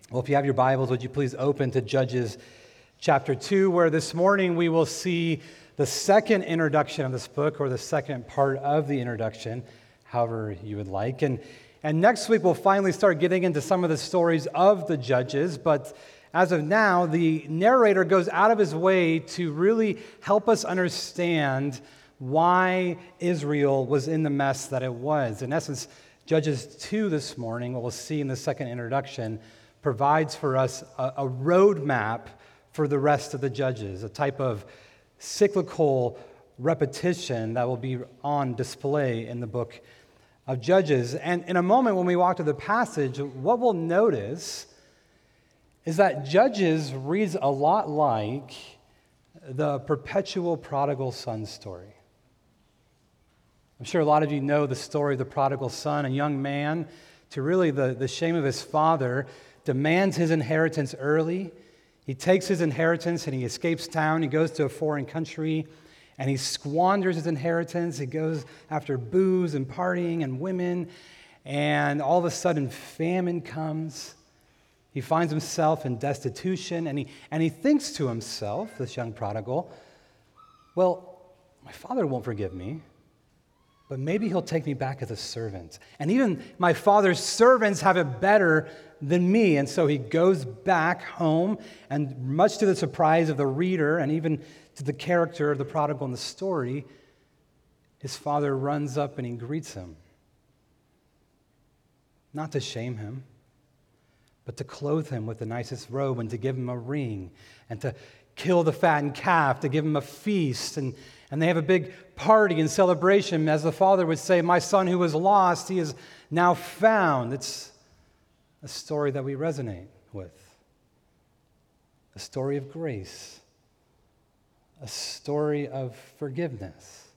Well, if you have your Bibles, would you please open to Judges chapter 2, where this morning we will see the second introduction of this book, or the second part of the introduction, however you would like. And next week we'll finally start getting into some of the stories of the Judges, but as of now, the narrator goes out of his way to really help us understand why Israel was in the mess that it was. In essence, Judges 2 this morning, what we'll see in the second introduction, provides for us a roadmap for the rest of the Judges, a type of cyclical repetition that will be on display in the book of Judges. And in a moment when we walk to the passage, what we'll notice is that Judges reads a lot like the perpetual prodigal son story. I'm sure a lot of you know the story of the prodigal son, a young man, to really the shame of his father, demands his inheritance early. He takes his inheritance and he escapes town. He goes to a foreign country and he squanders his inheritance. He goes after booze and partying and women, and all of a sudden famine comes. He finds himself in destitution, and he thinks to himself, this young prodigal, well, my father won't forgive me, but maybe he'll take me back as a servant. And even my father's servants have it better than me. And so he goes back home, and much to the surprise of the reader and even to the character of the prodigal in the story, his father runs up and he greets him. Not to shame him, but to clothe him with the nicest robe and to give him a ring and to kill the fattened calf, to give him a feast. And they have a big party and celebration. As the father would say, my son who was lost, he is now found. It's a story that we resonate with. A story of grace. A story of forgiveness.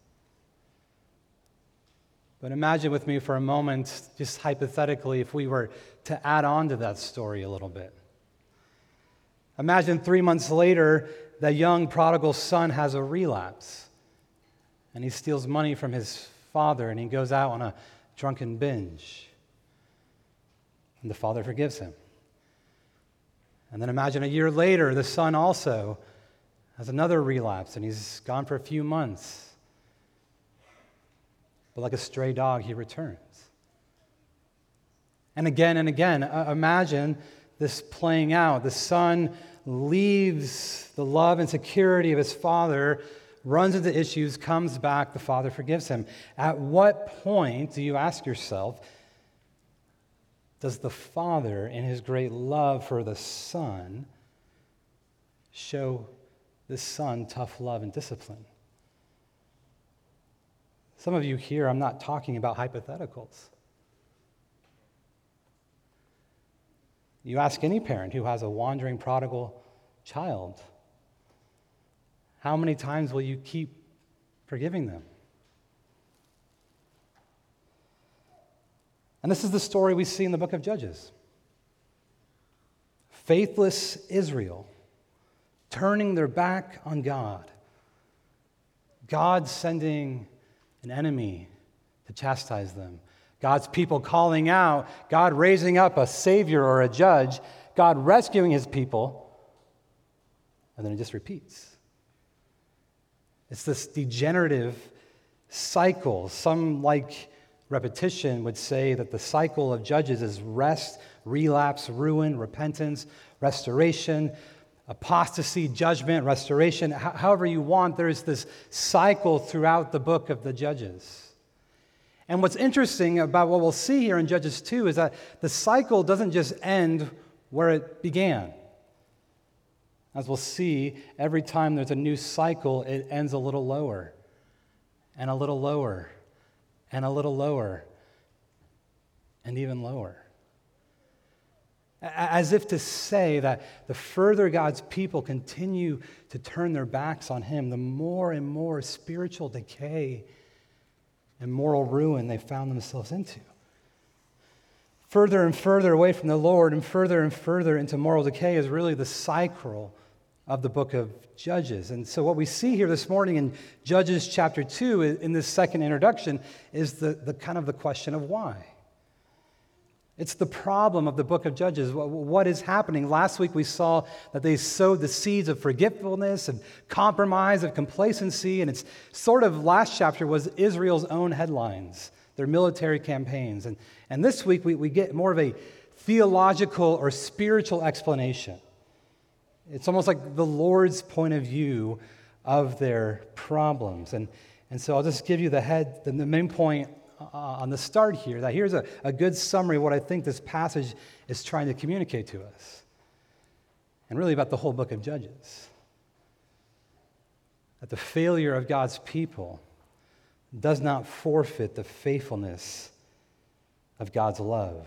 But imagine with me for a moment, just hypothetically, if we were to add on to that story a little bit. Imagine 3 months later, that young prodigal son has a relapse. And he steals money from his father, and he goes out on a drunken binge. And the father forgives him. And then imagine a year later, the son also has another relapse, and he's gone for a few months. But like a stray dog, he returns. And again, imagine this playing out. The son leaves the love and security of his father, runs into issues, comes back, the father forgives him. At what point, do you ask yourself, does the father, in his great love for the son, show the son tough love and discipline? Some of you here, I'm not talking about hypotheticals. You ask any parent who has a wandering prodigal child, how many times will you keep forgiving them? And this is the story we see in the book of Judges. Faithless Israel turning their back on God. God sending an enemy to chastise them. God's people calling out, God raising up a savior or a judge, God rescuing his people, and then it just repeats. It's this degenerative cycle. Some, like repetition, would say that the cycle of Judges is rest, relapse, ruin, repentance, restoration, apostasy, judgment, restoration. However you want, there's this cycle throughout the book of the Judges. And what's interesting about what we'll see here in Judges 2 is that the cycle doesn't just end where it began. As we'll see, every time there's a new cycle, it ends a little lower, and a little lower, and a little lower, and even lower. As if to say that the further God's people continue to turn their backs on him, the more and more spiritual decay and moral ruin they found themselves into. Further and further away from the Lord and further into moral decay is really the cycle of the book of Judges. And so what we see here this morning in Judges chapter 2 in this second introduction is the kind of the question of why. It's the problem of the book of Judges. What is happening? Last week we saw that they sowed the seeds of forgetfulness, of compromise, of complacency, and it's sort of last chapter was Israel's own headlines, their military campaigns. And this week we get more of a theological or spiritual explanation. It's almost like the Lord's point of view of their problems. And so I'll just give you the main point on the start here, that here's a good summary of what I think this passage is trying to communicate to us, and really about the whole book of Judges. That the failure of God's people does not forfeit the faithfulness of God's love.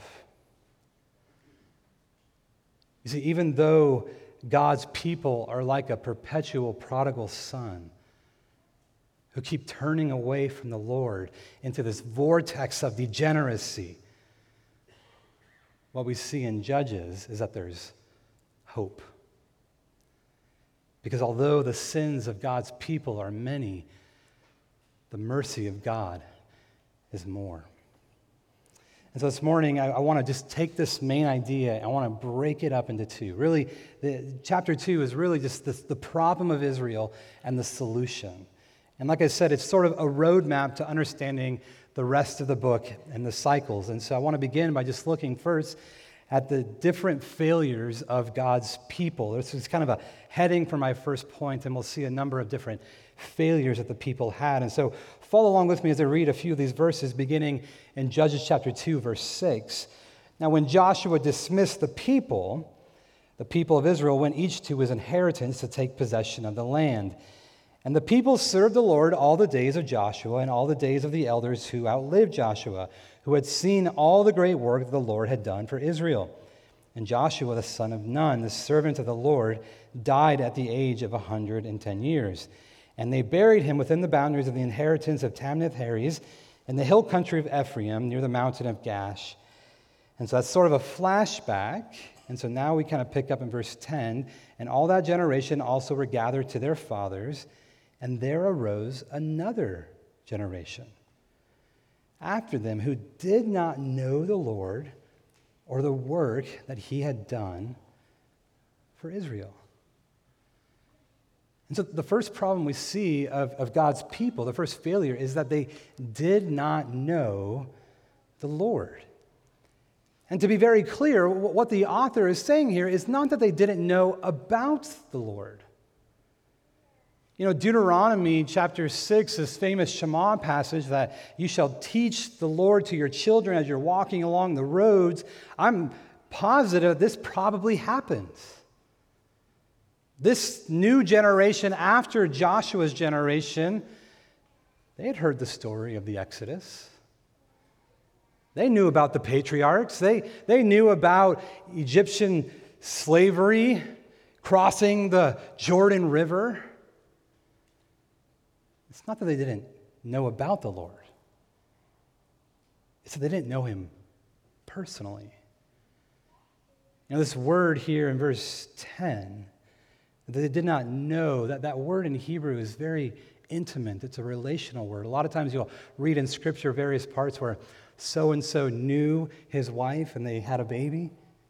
You see, even though God's people are like a perpetual prodigal son who keep turning away from the Lord into this vortex of degeneracy, what we see in Judges is that there's hope. Because although the sins of God's people are many, the mercy of God is more. And so this morning, I want to just take this main idea, I want to break it up into two. Really, chapter 2 is really just the problem of Israel and the solution. And like I said, it's sort of a roadmap to understanding the rest of the book and the cycles. And so I want to begin by just looking first at the different failures of God's people. This is kind of a heading for my first point, and we'll see a number of different failures that the people had. And so follow along with me as I read a few of these verses, beginning in Judges chapter 2, verse 6. Now when Joshua dismissed the people of Israel went each to his inheritance to take possession of the land. And the people served the Lord all the days of Joshua and all the days of the elders who outlived Joshua, who had seen all the great work that the Lord had done for Israel. And Joshua, the son of Nun, the servant of the Lord, died at the age of 110 years. And they buried him within the boundaries of the inheritance of Tamnath-Heres in the hill country of Ephraim, near the mountain of Gash. And so that's sort of a flashback. And so now we kind of pick up in verse 10. And all that generation also were gathered to their fathers, and there arose another generation after them who did not know the Lord or the work that he had done for Israel. And so the first problem we see of God's people, the first failure, is that they did not know the Lord. And to be very clear, what the author is saying here is not that they didn't know about the Lord. You know, Deuteronomy chapter 6, this famous Shema passage that you shall teach the Lord to your children as you're walking along the roads, I'm positive this probably happens. This new generation after Joshua's generation, they had heard the story of the Exodus. They knew about the patriarchs. They knew about Egyptian slavery, crossing the Jordan River. It's not that they didn't know about the Lord. It's that they didn't know him personally. You know, this word here in verse 10, that they did not know, that word in Hebrew is very intimate. It's a relational word. A lot of times you'll read in Scripture various parts where so-and-so knew his wife and they had a baby.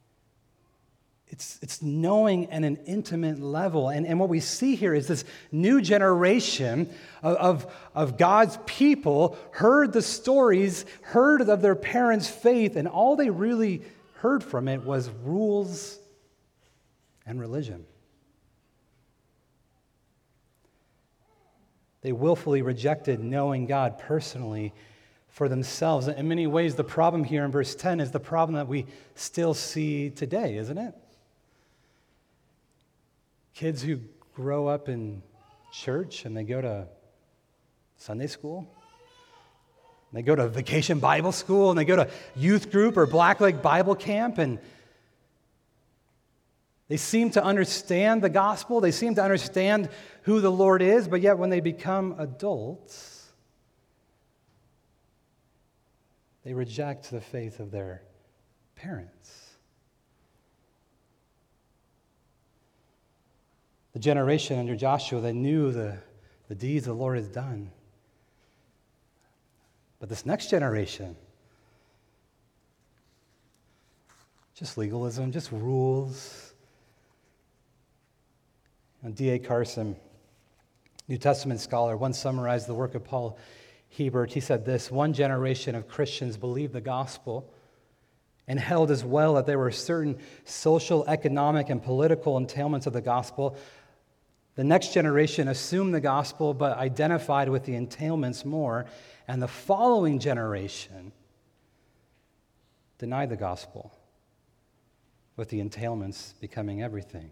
It's knowing at an intimate level. And what we see here is this new generation of God's people heard the stories, heard of their parents' faith, and all they really heard from it was rules and religion. They willfully rejected knowing God personally for themselves. In many ways, the problem here in verse 10 is the problem that we still see today, isn't it? Kids who grow up in church and they go to Sunday school, they go to vacation Bible school, and they go to youth group or Black Lake Bible camp, and they seem to understand the gospel, they seem to understand who the Lord is, but yet when they become adults, they reject the faith of their parents. The generation under Joshua, they knew the deeds the Lord has done. But this next generation, just legalism, just rules. And D.A. Carson, New Testament scholar, once summarized the work of Paul Hebert. He said this: one generation of Christians believed the gospel and held as well that there were certain social, economic, and political entailments of the gospel. The next generation assumed the gospel but identified with the entailments more, and the following generation denied the gospel, with the entailments becoming everything.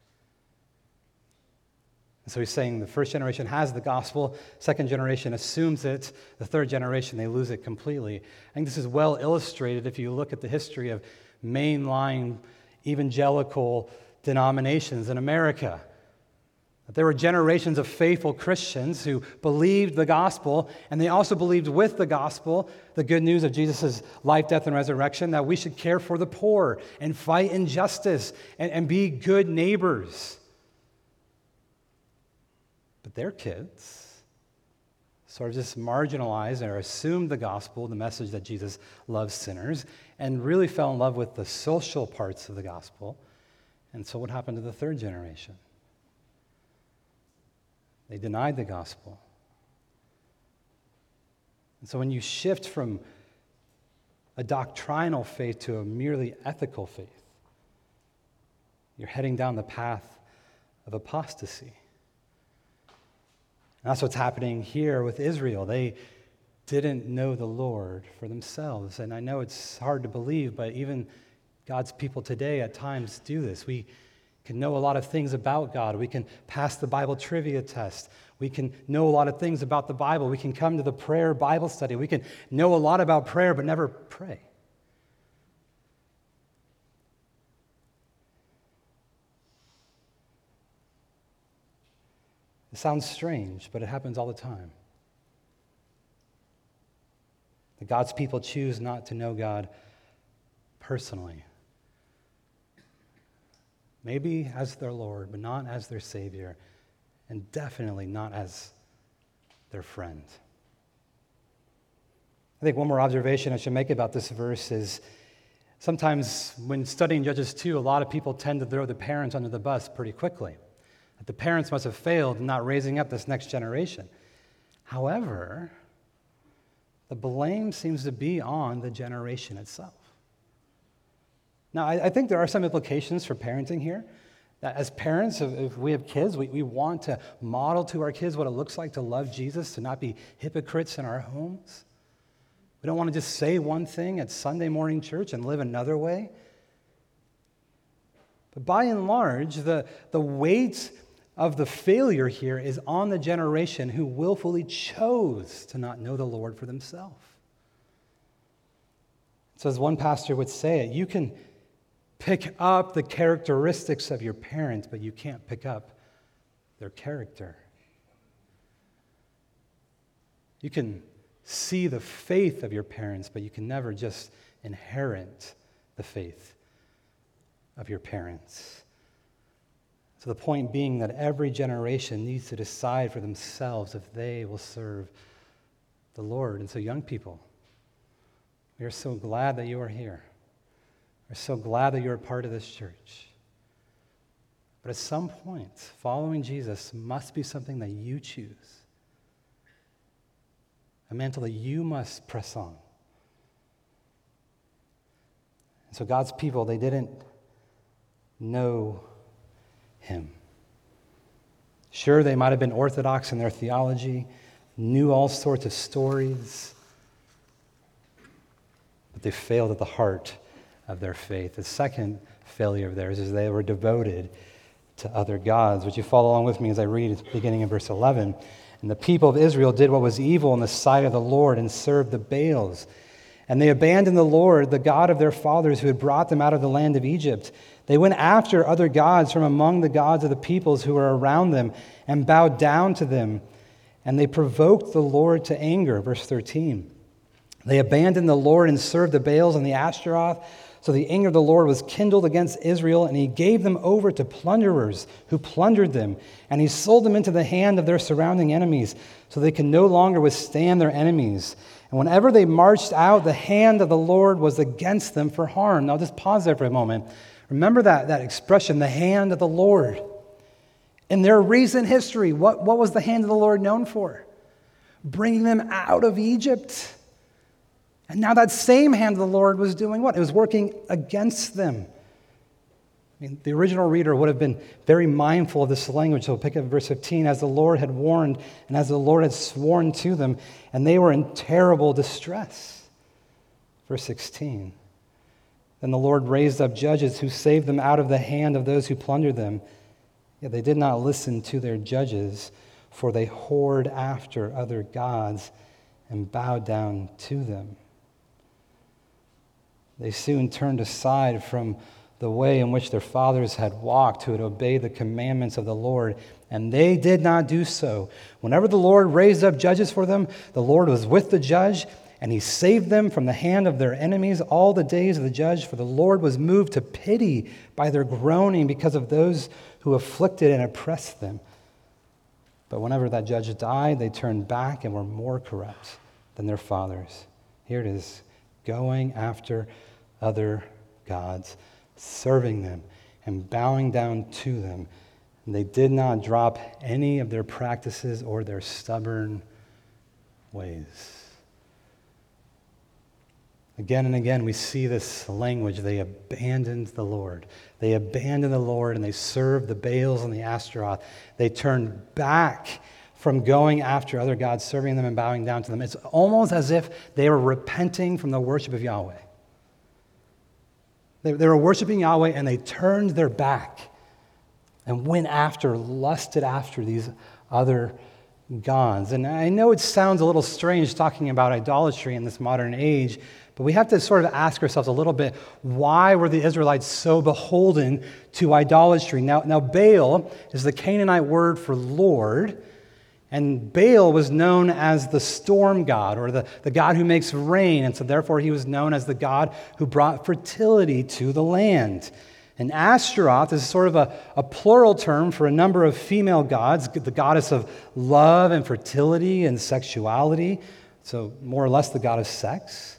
And so he's saying the first generation has the gospel, second generation assumes it, the third generation, they lose it completely. I think this is well illustrated if you look at the history of mainline evangelical denominations in America. There were generations of faithful Christians who believed the gospel, and they also believed with the gospel the good news of Jesus' life, death, and resurrection, that we should care for the poor and fight injustice and be good neighbors. But their kids sort of just marginalized or assumed the gospel, the message that Jesus loves sinners, and really fell in love with the social parts of the gospel. And so what happened to the third generation? They denied the gospel. And so when you shift from a doctrinal faith to a merely ethical faith, you're heading down the path of apostasy. And that's what's happening here with Israel. They didn't know the Lord for themselves. And I know it's hard to believe, but even God's people today at times do this. We can know a lot of things about God. We can pass the Bible trivia test. We can know a lot of things about the Bible. We can come to the prayer Bible study. We can know a lot about prayer but never pray. It sounds strange, but it happens all the time. That God's people choose not to know God personally. Maybe as their Lord, but not as their Savior, and definitely not as their friend. I think one more observation I should make about this verse is sometimes when studying Judges 2, a lot of people tend to throw the parents under the bus pretty quickly. That the parents must have failed in not raising up this next generation. However, the blame seems to be on the generation itself. Now, I think there are some implications for parenting here. That as parents, if we have kids, we want to model to our kids what it looks like to love Jesus, to not be hypocrites in our homes. We don't want to just say one thing at Sunday morning church and live another way. But by and large, the weight of the failure here is on the generation who willfully chose to not know the Lord for themselves. So as one pastor would say it, you can pick up the characteristics of your parents, but you can't pick up their character. You can see the faith of your parents, but you can never just inherit the faith of your parents. So the point being that every generation needs to decide for themselves if they will serve the Lord. And so young people, we are so glad that you are here. We're so glad that you're a part of this church. But at some point, following Jesus must be something that you choose. A mantle that you must press on. And so God's people, they didn't know him. Sure, they might have been orthodox in their theology, knew all sorts of stories, but they failed at the heart of their faith. The second failure of theirs is they were devoted to other gods. Would you follow along with me as I read beginning in verse 11? And the people of Israel did what was evil in the sight of the Lord and served the Baals. And they abandoned the Lord, the God of their fathers, who had brought them out of the land of Egypt. They went after other gods from among the gods of the peoples who were around them and bowed down to them. And they provoked the Lord to anger. Verse 13. They abandoned the Lord and served the Baals and the Ashtaroth. So the anger of the Lord was kindled against Israel, and he gave them over to plunderers who plundered them. And he sold them into the hand of their surrounding enemies, so they could no longer withstand their enemies. And whenever they marched out, the hand of the Lord was against them for harm. Now just pause there for a moment. Remember that expression, the hand of the Lord. In their recent history, what was the hand of the Lord known for? Bringing them out of Egypt. And now that same hand of the Lord was doing what? It was working against them. I mean, the original reader would have been very mindful of this language. So we'll pick up verse 15. As the Lord had warned and as the Lord had sworn to them, and they were in terrible distress. Verse 16. Then the Lord raised up judges who saved them out of the hand of those who plundered them. Yet they did not listen to their judges, for they whored after other gods and bowed down to them. They soon turned aside from the way in which their fathers had walked, who had obeyed the commandments of the Lord, and they did not do so. Whenever the Lord raised up judges for them, the Lord was with the judge, and he saved them from the hand of their enemies all the days of the judge, for the Lord was moved to pity by their groaning because of those who afflicted and oppressed them. But whenever that judge died, they turned back and were more corrupt than their fathers. Here it is, going after other gods, serving them and bowing down to them. And they did not drop any of their practices or their stubborn ways. Again and again, we see this language. They abandoned the Lord. They abandoned the Lord and they served the Baals and the Ashtaroth. They turned back from going after other gods, serving them and bowing down to them. It's almost as if they were repenting from the worship of Yahweh. They were worshiping Yahweh and they turned their back and lusted after these other gods. And I know it sounds a little strange talking about idolatry in this modern age, but we have to sort of ask ourselves a little bit, why were the Israelites so beholden to idolatry? Now Baal is the Canaanite word for Lord, and Baal was known as the storm god, or the god who makes rain, and so therefore he was known as the god who brought fertility to the land. And Ashtaroth is sort of a plural term for a number of female gods, the goddess of love and fertility and sexuality, so more or less the god of sex.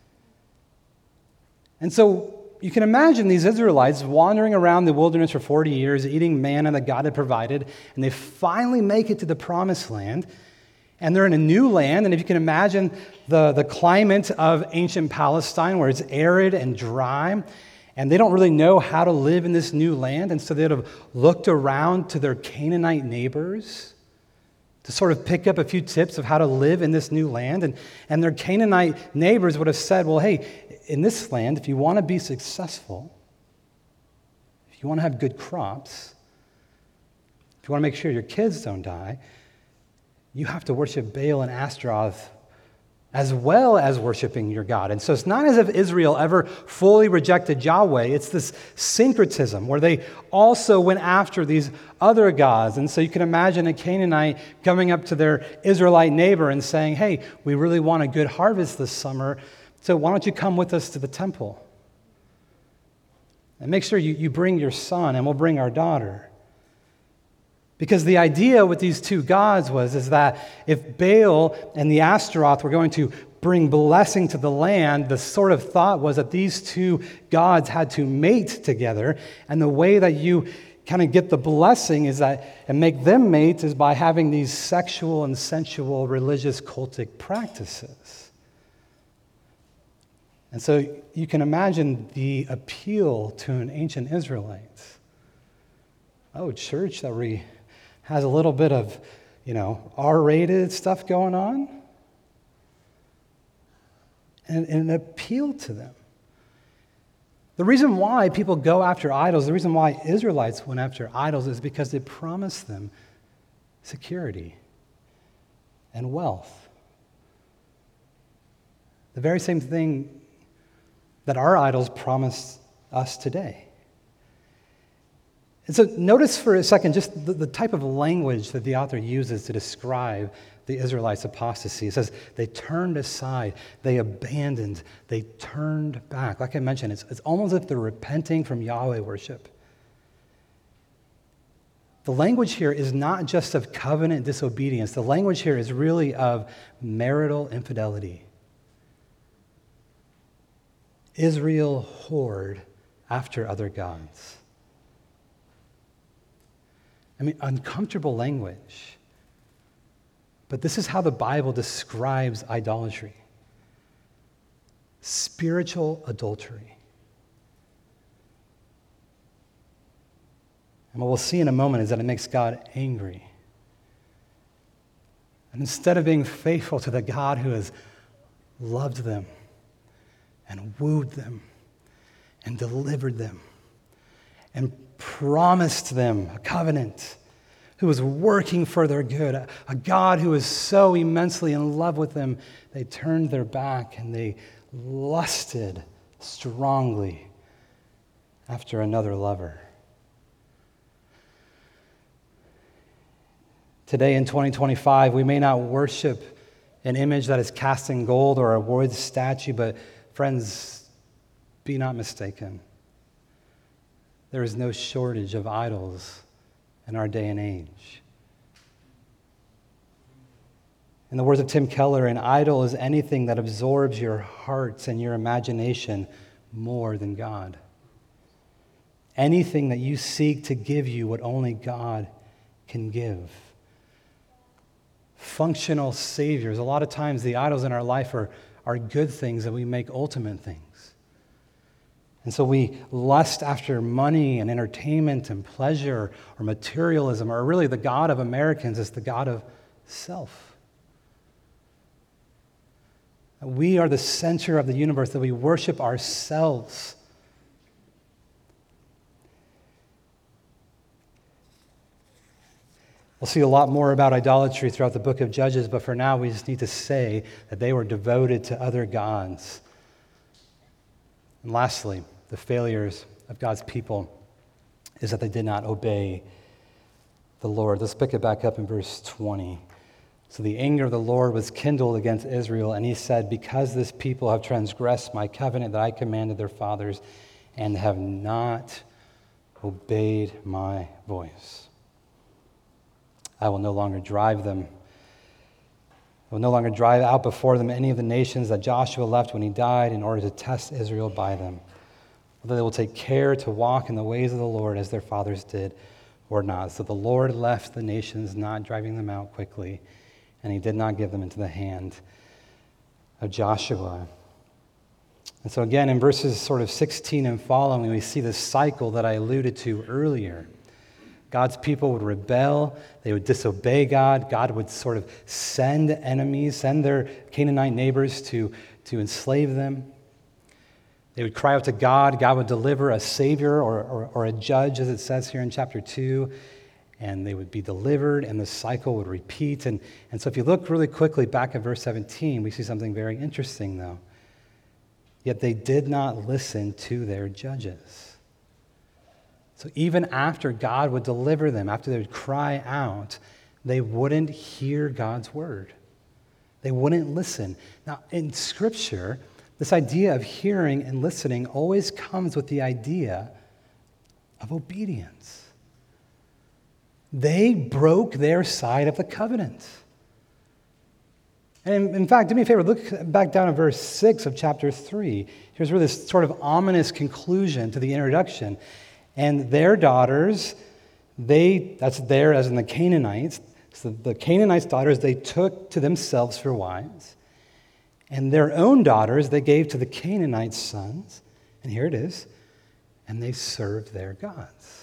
And so you can imagine these Israelites wandering around the wilderness for 40 years, eating manna that God had provided, and they finally make it to the promised land, and they're in a new land. And if you can imagine the climate of ancient Palestine, where it's arid and dry, and they don't really know how to live in this new land, and so they'd have looked around to their Canaanite neighbors to sort of pick up a few tips of how to live in this new land. And their Canaanite neighbors would have said, well, hey, in this land, if you want to be successful, if you want to have good crops, if you want to make sure your kids don't die, you have to worship Baal and Ashtaroth as well as worshiping your God. And so it's not as if Israel ever fully rejected Yahweh. It's this syncretism where they also went after these other gods. And so you can imagine a Canaanite coming up to their Israelite neighbor and saying, hey, we really want a good harvest this summer, so why don't you come with us to the temple? And make sure you bring your son, and we'll bring our daughter. Because the idea with these two gods is that if Baal and the Ashtaroth were going to bring blessing to the land, the sort of thought was that these two gods had to mate together, and the way that you kind of get the blessing is that, and make them mate, is by having these sexual and sensual religious cultic practices. And so you can imagine the appeal to an ancient Israelite. Oh, church that has a little bit of, R-rated stuff going on. And it appealed to them. The reason why people go after idols, the reason why Israelites went after idols is because it promised them security and wealth. The very same thing that our idols promise us today. And so notice for a second just the type of language that the author uses to describe the Israelites' apostasy. It says they turned aside, they abandoned, they turned back. Like I mentioned, it's almost as if they're repenting from Yahweh worship. The language here is not just of covenant disobedience. The language here is really of marital infidelity. Israel whored after other gods. I mean, uncomfortable language. But this is how the Bible describes idolatry. Spiritual adultery. And what we'll see in a moment is that it makes God angry. And instead of being faithful to the God who has loved them and wooed them and delivered them and promised them a covenant, who was working for their good, a God who was so immensely in love with them, they turned their back and they lusted strongly after another lover. Today in 2025, we may not worship an image that is cast in gold or a wood statue, but friends, be not mistaken. There is no shortage of idols in our day and age. In the words of Tim Keller, an idol is anything that absorbs your hearts and your imagination more than God. Anything that you seek to give you what only God can give. Functional saviors. A lot of times the idols in our life are good things that we make ultimate things. And so we lust after money and entertainment and pleasure or materialism, or really the God of Americans is the God of self. We are the center of the universe, that we worship ourselves. We'll see a lot more about idolatry throughout the book of Judges, but for now we just need to say that they were devoted to other gods. And lastly, the failures of God's people is that they did not obey the Lord. Let's pick it back up in verse 20. So the anger of the Lord was kindled against Israel, and he said, because this people have transgressed my covenant that I commanded their fathers and have not obeyed my voice, I will no longer drive them. I will no longer drive out before them any of the nations that Joshua left when he died in order to test Israel by them, whether they will take care to walk in the ways of the Lord as their fathers did or not. So the Lord left the nations, not driving them out quickly, and he did not give them into the hand of Joshua. And so again, in verses sort of 16 and following, we see this cycle that I alluded to earlier. God's people would rebel, they would disobey God, God would sort of send enemies, send their Canaanite neighbors to enslave them. They would cry out to God, God would deliver a savior or a judge, as it says here in chapter 2, and they would be delivered, and the cycle would repeat. And so if you look really quickly back at verse 17, we see something very interesting, though. Yet they did not listen to their judges. So even after God would deliver them, after they would cry out, they wouldn't hear God's word. They wouldn't listen. Now, in Scripture, this idea of hearing and listening always comes with the idea of obedience. They broke their side of the covenant. And in fact, do me a favor, look back down at verse 6 of chapter 3. Here's where this sort of ominous conclusion to the introduction. And their daughters, that's there as in the Canaanites, so the Canaanites' daughters they took to themselves for wives. And their own daughters they gave to the Canaanites' sons. And here it is. And they served their gods.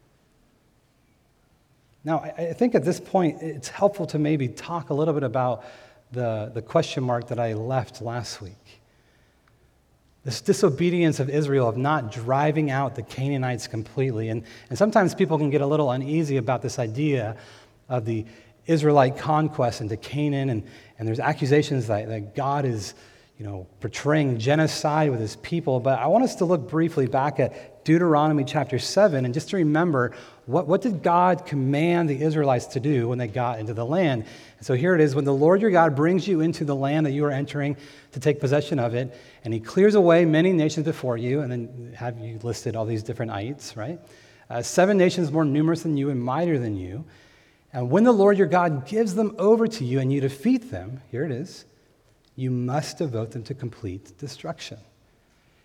Now, I think at this point, it's helpful to maybe talk a little bit about the question mark that I left last week. This disobedience of Israel of not driving out the Canaanites completely. And sometimes people can get a little uneasy about this idea of the Israelite conquest into Canaan. And there's accusations that God is, portraying genocide with his people. But I want us to look briefly back at Deuteronomy chapter 7 and just to remember what did God command the Israelites to do when they got into the land. And so here it is, when the Lord your God brings you into the land that you are entering to take possession of it, and he clears away many nations before you, and then have you listed all these different ites, right? 7 nations more numerous than you and mightier than you. And when the Lord your God gives them over to you and you defeat them, here it is, you must devote them to complete destruction.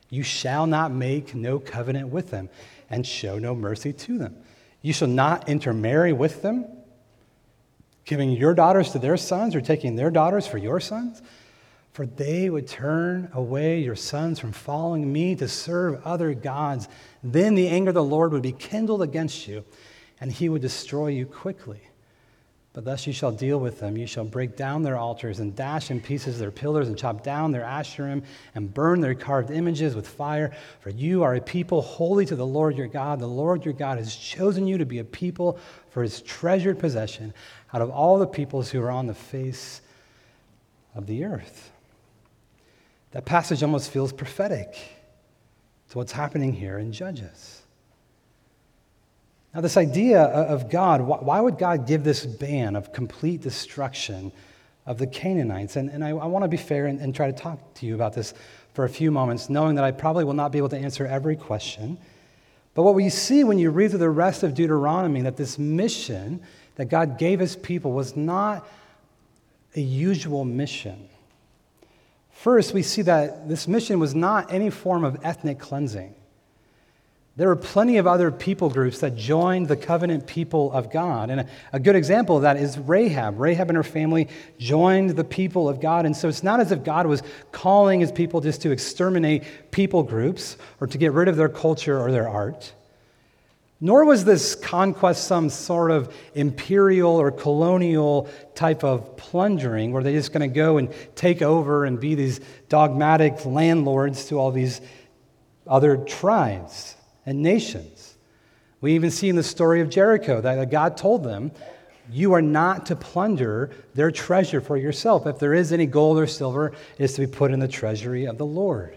You shall not make no covenant with them and show no mercy to them. You shall not intermarry with them, giving your daughters to their sons or taking their daughters for your sons. For they would turn away your sons from following me to serve other gods. Then the anger of the Lord would be kindled against you, and he would destroy you quickly. But thus you shall deal with them. You shall break down their altars and dash in pieces their pillars and chop down their Asherim and burn their carved images with fire. For you are a people holy to the Lord your God. The Lord your God has chosen you to be a people for his treasured possession out of all the peoples who are on the face of the earth. That passage almost feels prophetic to what's happening here in Judges. Now, this idea of God, why would God give this ban of complete destruction of the Canaanites? And I want to be fair and try to talk to you about this for a few moments, knowing that I probably will not be able to answer every question. But what we see when you read through the rest of Deuteronomy, that this mission that God gave his people was not a usual mission. First, we see that this mission was not any form of ethnic cleansing. There were plenty of other people groups that joined the covenant people of God. And a good example of that is Rahab. Rahab and her family joined the people of God. And so it's not as if God was calling his people just to exterminate people groups or to get rid of their culture or their art. Nor was this conquest some sort of imperial or colonial type of plundering where they're just going to go and take over and be these dogmatic landlords to all these other tribes and nations. We even see in the story of Jericho that God told them, you are not to plunder their treasure for yourself. If there is any gold or silver, it is to be put in the treasury of the Lord.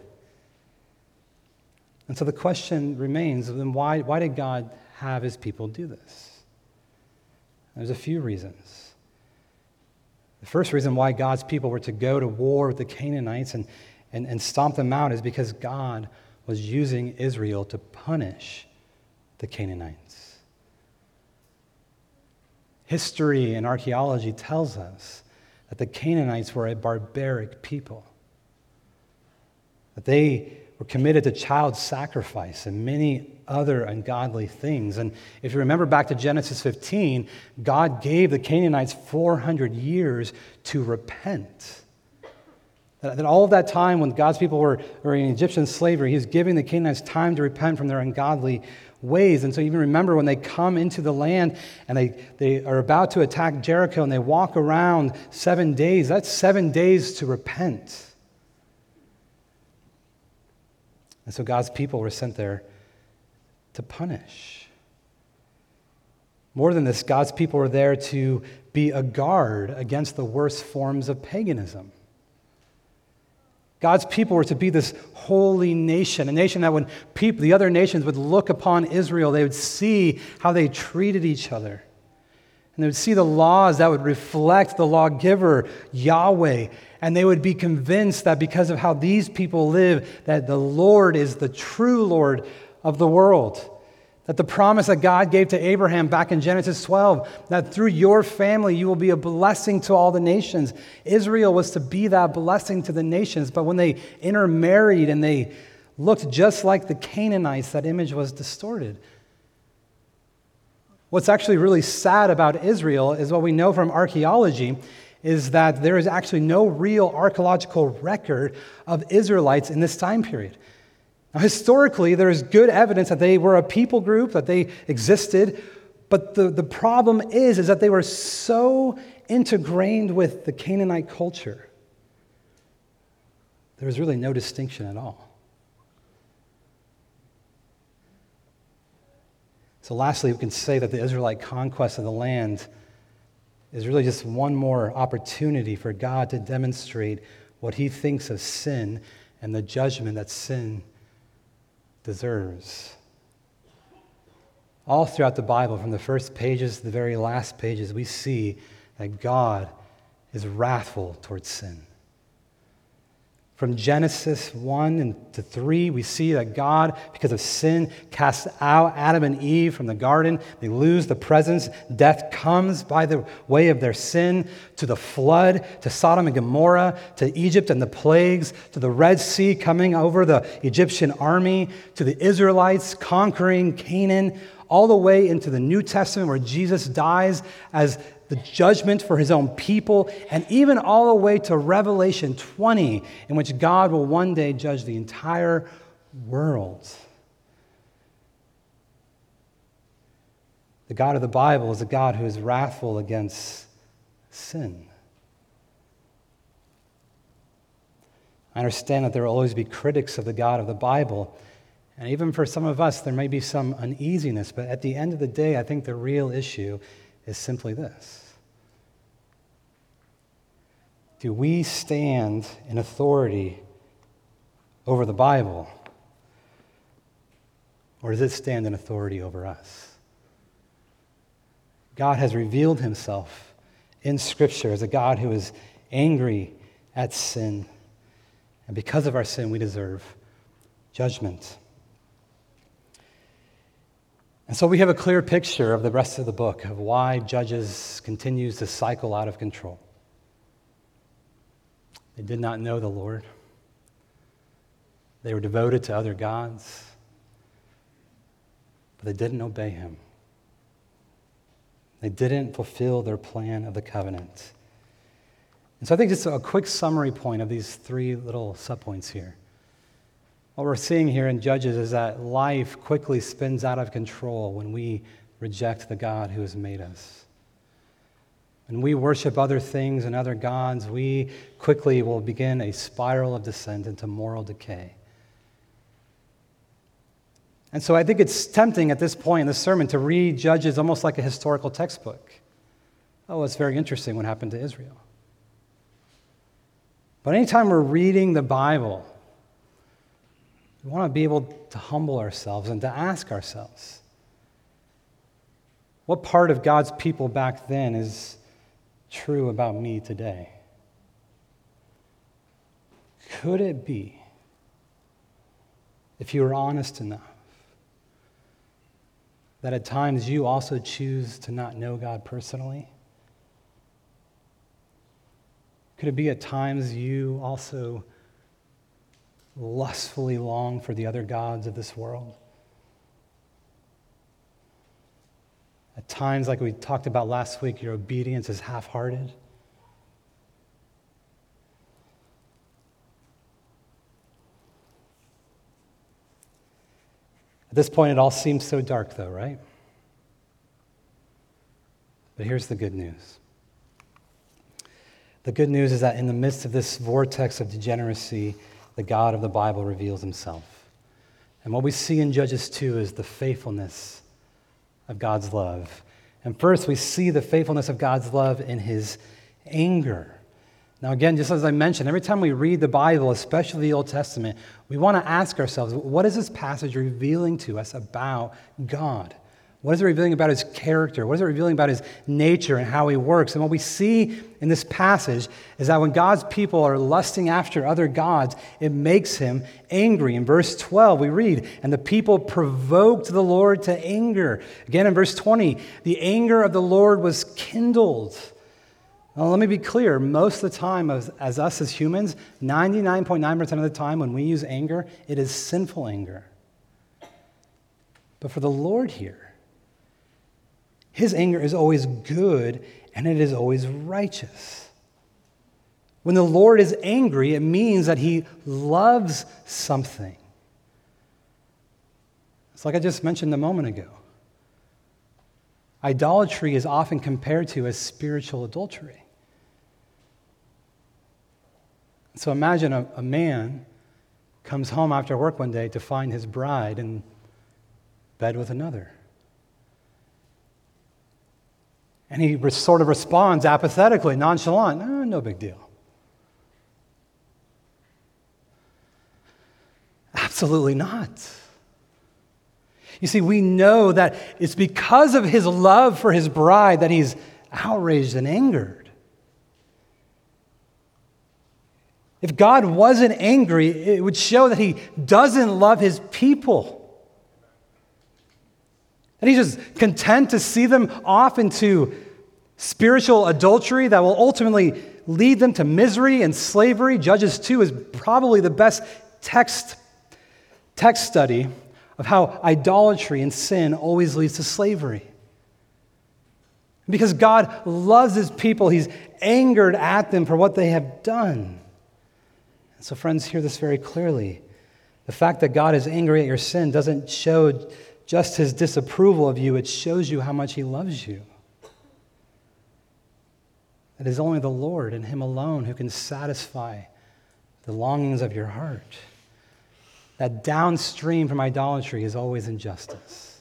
And so the question remains, then why did God have his people do this? There's a few reasons. The first reason why God's people were to go to war with the Canaanites and stomp them out is because God was using Israel to punish the Canaanites. History and archaeology tells us that the Canaanites were a barbaric people, that they were committed to child sacrifice and many other ungodly things. And if you remember back to Genesis 15, God gave the Canaanites 400 years to repent. That all of that time when God's people were in Egyptian slavery, he was giving the Canaanites time to repent from their ungodly ways. And so even remember when they come into the land and they are about to attack Jericho and they walk around 7 days, that's 7 days to repent. And so God's people were sent there to punish. More than this, God's people were there to be a guard against the worst forms of paganism. God's people were to be this holy nation, a nation that when the other nations would look upon Israel, they would see how they treated each other. And they would see the laws that would reflect the lawgiver, Yahweh. And they would be convinced that because of how these people live, that the Lord is the true Lord of the world. That the promise that God gave to Abraham back in Genesis 12, that through your family you will be a blessing to all the nations. Israel was to be that blessing to the nations, but when they intermarried and they looked just like the Canaanites, that image was distorted. What's actually really sad about Israel is what we know from archaeology is that there is actually no real archaeological record of Israelites in this time period. Now, historically, there is good evidence that they were a people group, that they existed, but the problem is that they were so ingrained with the Canaanite culture, there was really no distinction at all. So lastly, we can say that the Israelite conquest of the land is really just one more opportunity for God to demonstrate what he thinks of sin and the judgment that sin deserves. All throughout the Bible, from the first pages to the very last pages, we see that God is wrathful towards sin. From Genesis 1 and to 3, we see that God, because of sin, casts out Adam and Eve from the garden. They lose the presence. Death comes by the way of their sin, to the flood, to Sodom and Gomorrah, to Egypt and the plagues, to the Red Sea coming over the Egyptian army, to the Israelites conquering Canaan, all the way into the New Testament where Jesus dies as the judgment for his own people, and even all the way to Revelation 20, in which God will one day judge the entire world. The God of the Bible is a God who is wrathful against sin. I understand that there will always be critics of the God of the Bible, and even for some of us, there may be some uneasiness, but at the end of the day, I think the real issue is simply this. Do we stand in authority over the Bible, or does it stand in authority over us? God has revealed himself in Scripture as a God who is angry at sin, and because of our sin, we deserve judgment. And so we have a clear picture of the rest of the book, of why Judges continues to cycle out of control. They did not know the Lord. They were devoted to other gods, but they didn't obey him. They didn't fulfill their plan of the covenant. And so I think just a quick summary point of these three little subpoints here. What we're seeing here in Judges is that life quickly spins out of control when we reject the God who has made us. When we worship other things and other gods, we quickly will begin a spiral of descent into moral decay. And so I think it's tempting at this point in the sermon to read Judges almost like a historical textbook. Oh, it's very interesting what happened to Israel. But anytime we're reading the Bible, we want to be able to humble ourselves and to ask ourselves, what part of God's people back then is true about me today? Could it be, if you were honest enough, that at times you also choose to not know God personally? Could it be at times you also lustfully long for the other gods of this world? At times, like we talked about last week, your obedience is half-hearted. At this point, it all seems so dark, though, right? But here's the good news. The good news is that in the midst of this vortex of degeneracy, the God of the Bible reveals himself. And what we see in Judges 2 is the faithfulness of God's love. And first, we see the faithfulness of God's love in his anger. Now again, just as I mentioned, every time we read the Bible, especially the Old Testament, we want to ask ourselves, what is this passage revealing to us about God? What is it revealing about his character? What is it revealing about his nature and how he works? And what we see in this passage is that when God's people are lusting after other gods, it makes him angry. In verse 12, we read, and the people provoked the Lord to anger. Again, in verse 20, the anger of the Lord was kindled. Now, let me be clear. Most of the time, as us as humans, 99.9% of the time when we use anger, it is sinful anger. But for the Lord here, his anger is always good, and it is always righteous. When the Lord is angry, it means that he loves something. It's like I just mentioned a moment ago. Idolatry is often compared to as spiritual adultery. So imagine a man comes home after work one day to find his bride in bed with another. And he sort of responds apathetically, nonchalant, no big deal. Absolutely not. You see, we know that it's because of his love for his bride that he's outraged and angered. If God wasn't angry, it would show that he doesn't love his people. And he's just content to see them off into spiritual adultery that will ultimately lead them to misery and slavery. Judges 2 is probably the best text study of how idolatry and sin always leads to slavery. Because God loves his people, he's angered at them for what they have done. And so, friends, hear this very clearly. The fact that God is angry at your sin doesn't show just his disapproval of you, it shows you how much he loves you. It is only the Lord and him alone who can satisfy the longings of your heart. That downstream from idolatry is always injustice.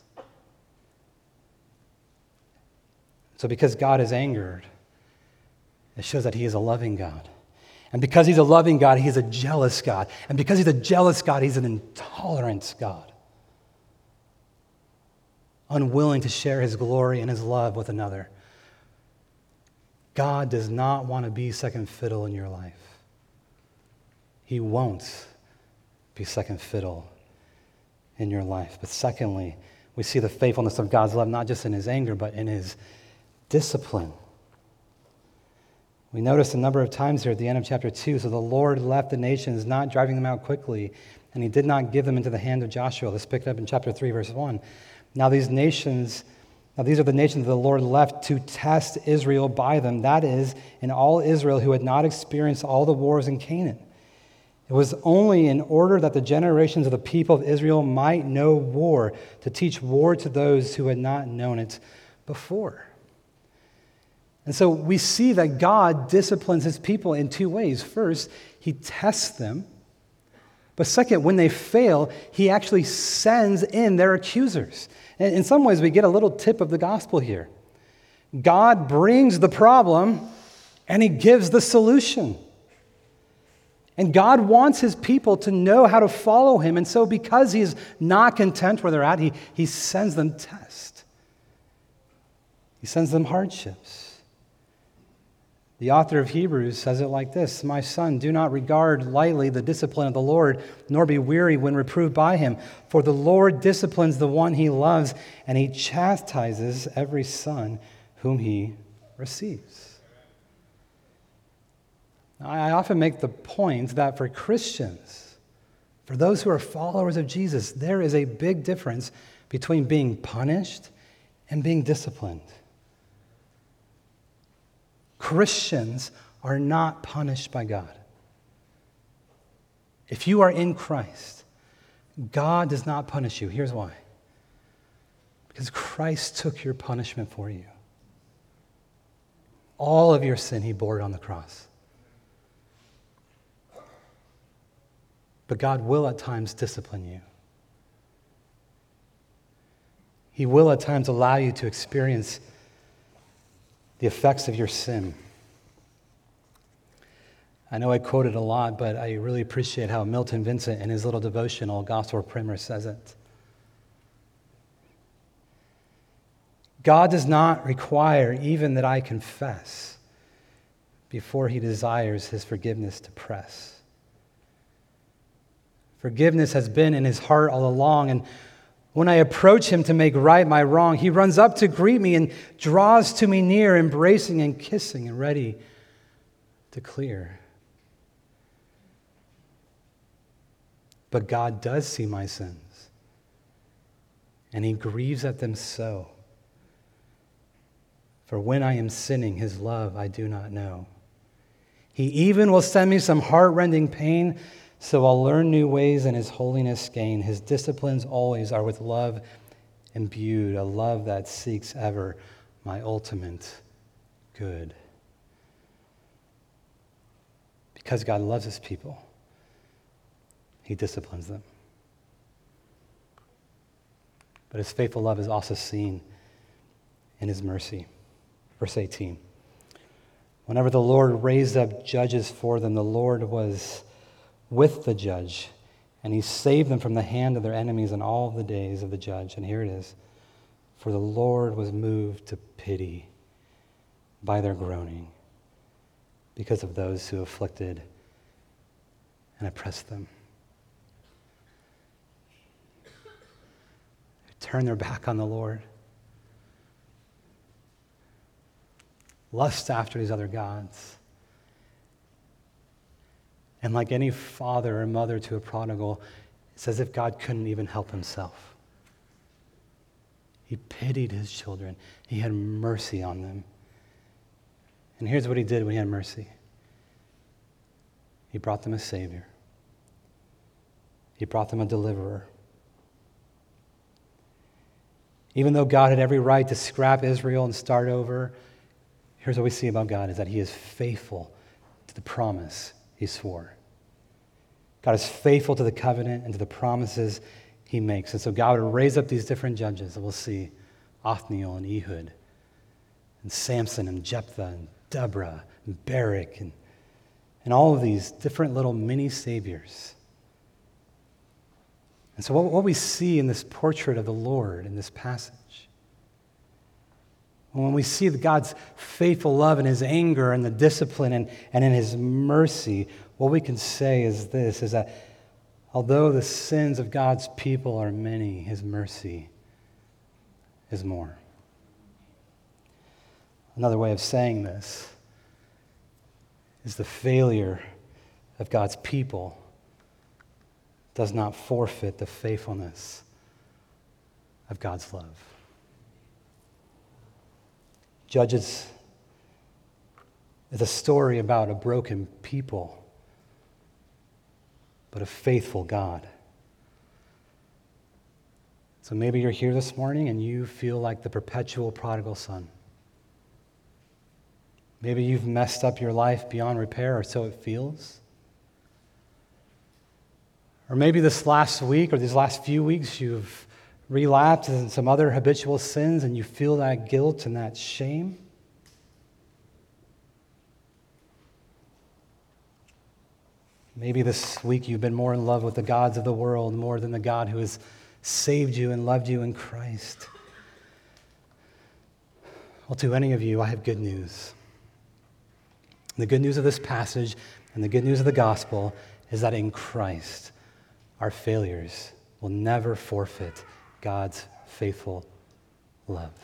So because God is angered, it shows that he is a loving God. And because he's a loving God, he's a jealous God. And because he's a jealous God, he's an intolerant God. Unwilling to share his glory and his love with another. God does not want to be second fiddle in your life. He won't be second fiddle in your life. But secondly, we see the faithfulness of God's love not just in his anger, but in his discipline. We notice a number of times here at the end of chapter 2, so the Lord left the nations, not driving them out quickly, and he did not give them into the hand of Joshua. Let's pick it up in chapter 3, verse 1. Now these are the nations that the Lord left to test Israel by them, that is, in all Israel who had not experienced all the wars in Canaan. It was only in order that the generations of the people of Israel might know war, to teach war to those who had not known it before. And so we see that God disciplines his people in two ways. First, he tests them. But second, when they fail, he actually sends in their accusers. And in some ways, we get a little tip of the gospel here. God brings the problem, and he gives the solution. And God wants his people to know how to follow him. And so because he's not content where they're at, he sends them tests. He sends them hardships. The author of Hebrews says it like this: "My son, do not regard lightly the discipline of the Lord, nor be weary when reproved by him. For the Lord disciplines the one he loves, and he chastises every son whom he receives." I often make the point that for Christians, for those who are followers of Jesus, there is a big difference between being punished and being disciplined. Christians are not punished by God. If you are in Christ, God does not punish you. Here's why. Because Christ took your punishment for you. All of your sin, he bore it on the cross. But God will at times discipline you. He will at times allow you to experience the effects of your sin. I know I quote it a lot, but I really appreciate how Milton Vincent in his little devotional, Gospel Primer, says it. God does not require even that I confess before he desires his forgiveness to press. Forgiveness has been in his heart all along, and when I approach him to make right my wrong, he runs up to greet me and draws to me near, embracing and kissing and ready to clear. But God does see my sins, and he grieves at them so. For when I am sinning, his love I do not know. He even will send me some heart-rending pain, so I'll learn new ways and his holiness gain. His disciplines always are with love imbued, a love that seeks ever my ultimate good. Because God loves his people, he disciplines them. But his faithful love is also seen in his mercy. Verse 18. Whenever the Lord raised up judges for them, the Lord was with the judge, and he saved them from the hand of their enemies in all the days of the judge. And here it is. For the Lord was moved to pity by their groaning because of those who afflicted and oppress them. Who turn their back on the Lord. Lust after these other gods. And like any father or mother to a prodigal, it's as if God couldn't even help himself. He pitied his children. He had mercy on them. And here's what he did when he had mercy. He brought them a Savior. He brought them a deliverer. Even though God had every right to scrap Israel and start over, here's what we see about God, is that he is faithful to the promise he swore. God is faithful to the covenant and to the promises he makes. And so God would raise up these different judges that we'll see, Othniel and Ehud, and Samson and Jephthah and Deborah and Barak and all of these different little mini saviors. And so what we see in this portrait of the Lord in this passage, when we see God's faithful love and his anger and the discipline and in his mercy, what we can say is this, is that although the sins of God's people are many, his mercy is more. Another way of saying this is the failure of God's people does not forfeit the faithfulness of God's love. Judges is a story about a broken people, but a faithful God. So maybe you're here this morning and you feel like the perpetual prodigal son. Maybe you've messed up your life beyond repair, or so it feels. Or maybe this last week or these last few weeks you've relapsed in some other habitual sins and you feel that guilt and that shame. Maybe this week you've been more in love with the gods of the world more than the God who has saved you and loved you in Christ. Well, to any of you, I have good news. The good news of this passage and the good news of the gospel is that in Christ, our failures will never forfeit God's faithful love.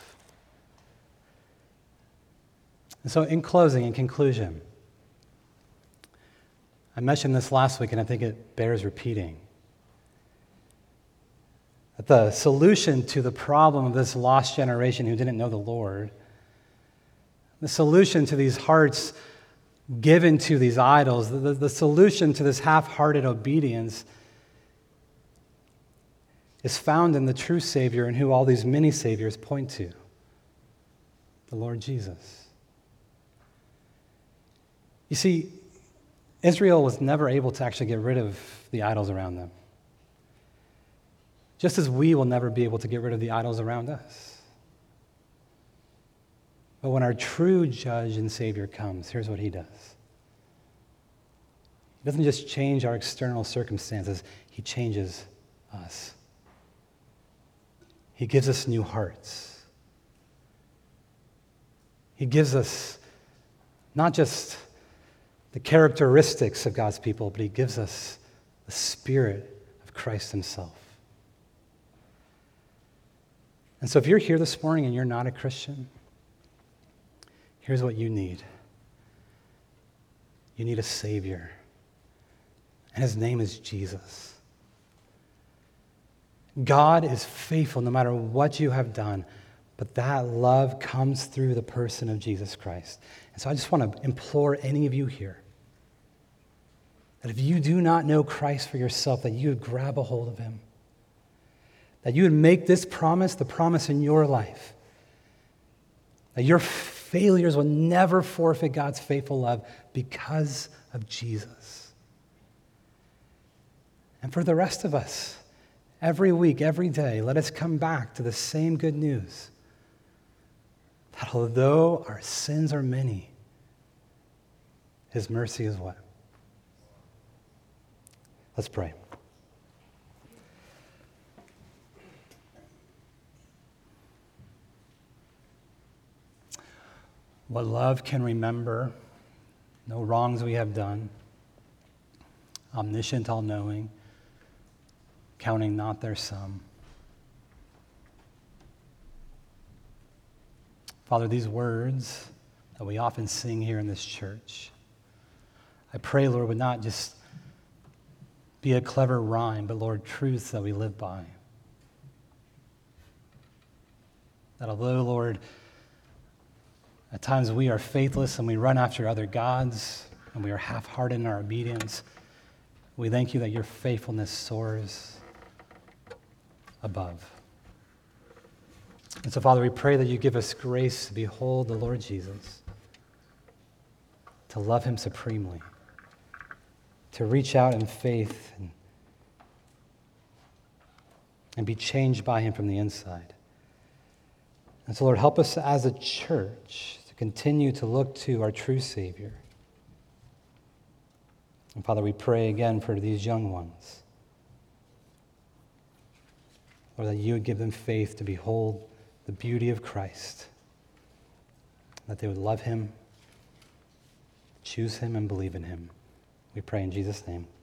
And so in closing, in conclusion, I mentioned this last week and I think it bears repeating. That the solution to the problem of this lost generation who didn't know the Lord, the solution to these hearts given to these idols, the solution to this half-hearted obedience is found in the true Savior and who all these mini Saviors point to, the Lord Jesus. You see, Israel was never able to actually get rid of the idols around them, just as we will never be able to get rid of the idols around us. But when our true judge and Savior comes, here's what he does. He doesn't just change our external circumstances, he changes us. He gives us new hearts. He gives us not just the characteristics of God's people, but he gives us the Spirit of Christ himself. And so if you're here this morning and you're not a Christian, here's what you need. You need a Savior. And his name is Jesus. God is faithful no matter what you have done, but that love comes through the person of Jesus Christ. And so I just want to implore any of you here that if you do not know Christ for yourself, that you would grab a hold of him. That you would make this promise the promise in your life. That your failures will never forfeit God's faithful love because of Jesus. And for the rest of us, every week, every day, let us come back to the same good news. That although our sins are many, his mercy is what? Let's pray. What love can remember, no wrongs we have done. omniscient, all-knowing, counting not their sum. Father, these words that we often sing here in this church, I pray, Lord, would not just be a clever rhyme, but, Lord, truths that we live by. That although, Lord, at times we are faithless and we run after other gods and we are half-hearted in our obedience, we thank you that your faithfulness soars above. And so, Father, we pray that you give us grace to behold the Lord Jesus, to love him supremely, to reach out in faith and be changed by him from the inside. And so, Lord, help us as a church to continue to look to our true Savior. And Father, we pray again for these young ones. Lord, that you would give them faith to behold the beauty of Christ, that they would love him, choose him, and believe in him. We pray in Jesus' name.